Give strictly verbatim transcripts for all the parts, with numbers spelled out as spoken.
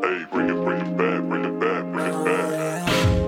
Hey, bring it, bring it back, bring it back, bring it back.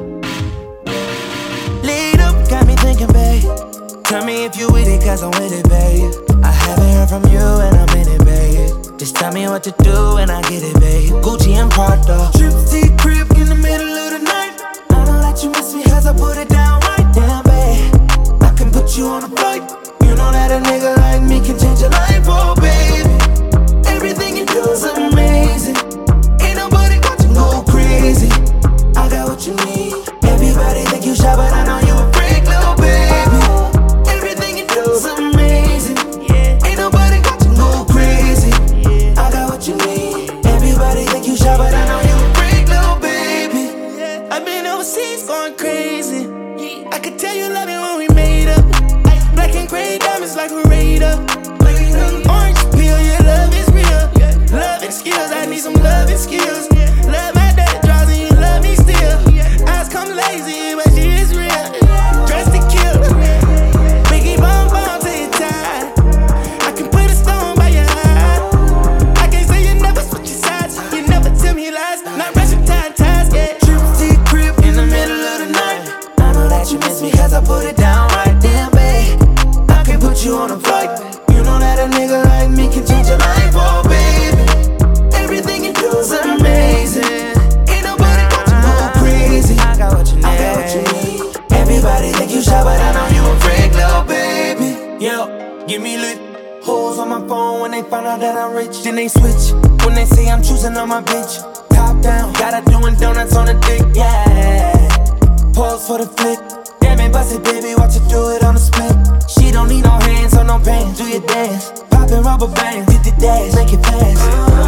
Lead up, got me thinking, babe. Tell me if you with it, cause I'm with it, babe. I haven't heard from you and I'm in it, babe. Just tell me what to do and I get it, babe. Gucci and Prada, Trip to crib in the middle of the night. I know that you miss me cause I put it down right down, babe. I can put you on a flight. You know that a nigga like me can change your life, oh baby. Everything you do is amazing. Ain't nobody got to go crazy. I got what you need. Everybody think you shy, but I know you a freak, little baby. Everything you do is amazing. Ain't nobody got to go crazy. I got what you need. Everybody think you shy, but I know you a freak, little baby. I've been overseas going crazy. I could tell you love it when we made up. Black and gray diamonds like a radar. Orange peel, your love is real. Love and skills, I need some love and skills. Love my dirty draws and you love me still. Eyes come lazy, but she is real. Dressed to kill. Biggie bomb bomb till you tired. I can put a stone by your eye. I can't say you never switch your sides. You never tell me lies. Not rushing time ties, yeah. Trip to crib in the middle of the night. I know that you miss me cause I put it down right damn, babe. I can put you on a flight. You know that a nigga like me can change your life, oh baby. Everything you do is amazing. Ain't nobody got to go crazy. I got what you need. I got what you need. Everybody think you shy, but I know you a freak, little baby. Yo, give me lit. Hoes on my phone when they find out that I'm rich. Then they switch when they say I'm choosing on my bitch. Top down, got her doing donuts on the dick, yeah. Pose for the flick. Damn it, bust it, baby, watch her do it on the split. She don't need no hands or no pain. Do your dance, poppin' rubber bands, hit the dash, make it fast.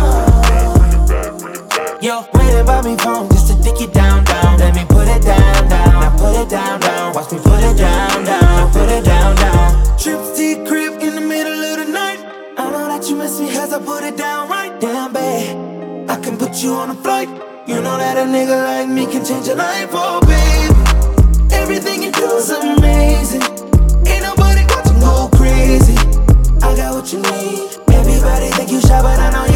Yo, waiting by me phone just to dick it down, down. Let me put it down, down. Now put it down, down. Watch me put it down, down. Now put it down, down. Trip to crib in the middle of the night. I know that you miss me cause I put it down right down, babe. I can put you on a flight. You know that a nigga like me can change your life, oh baby. Everything you do is amazing. Ain't nobody got to go crazy. I got what you need. Everybody think you shy, but I know you